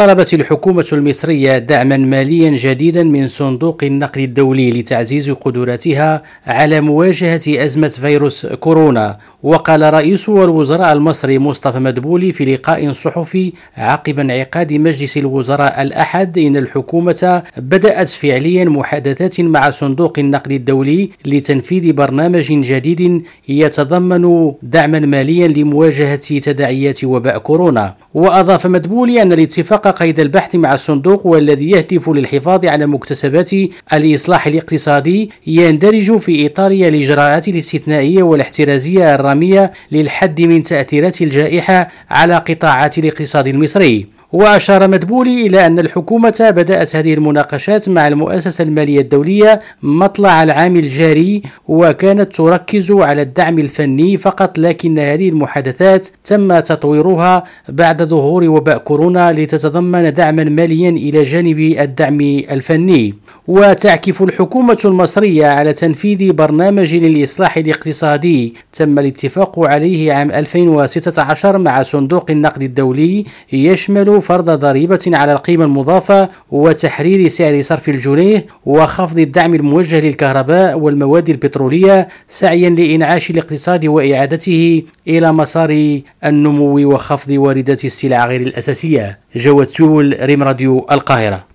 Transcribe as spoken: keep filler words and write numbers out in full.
طلبت الحكومة المصرية دعما ماليا جديدا من صندوق النقد الدولي لتعزيز قدراتها على مواجهة أزمة فيروس كورونا. وقال رئيس الوزراء المصري مصطفى مدبولي في لقاء صحفي عقب انعقاد مجلس الوزراء الأحد إن الحكومة بدأت فعليا محادثات مع صندوق النقد الدولي لتنفيذ برنامج جديد يتضمن دعما ماليا لمواجهة تداعيات وباء كورونا. وأضاف مدبولي أن الاتفاق قيد البحث مع الصندوق والذي يهدف للحفاظ على مكتسبات الإصلاح الاقتصادي يندرج في إطار الإجراءات الاستثنائية والاحترازية الرامية للحد من تأثيرات الجائحة على قطاعات الاقتصاد المصري. وأشار مدبولي إلى أن الحكومة بدأت هذه المناقشات مع المؤسسة المالية الدولية مطلع العام الجاري، وكانت تركز على الدعم الفني فقط، لكن هذه المحادثات تم تطويرها بعد ظهور وباء كورونا لتتضمن دعما ماليا إلى جانب الدعم الفني. وتعكف الحكومة المصرية على تنفيذ برنامج للإصلاح الاقتصادي تم الاتفاق عليه عام ألفين وستة عشر مع صندوق النقد الدولي، يشمل فرض ضريبة على القيمة المضافة وتحرير سعر صرف الجنيه وخفض الدعم الموجه للكهرباء والمواد البترولية، سعيا لإنعاش الاقتصاد وإعادته إلى مسار النمو وخفض واردات السلع غير الأساسية. جواد سول، ريم راديو، القاهرة.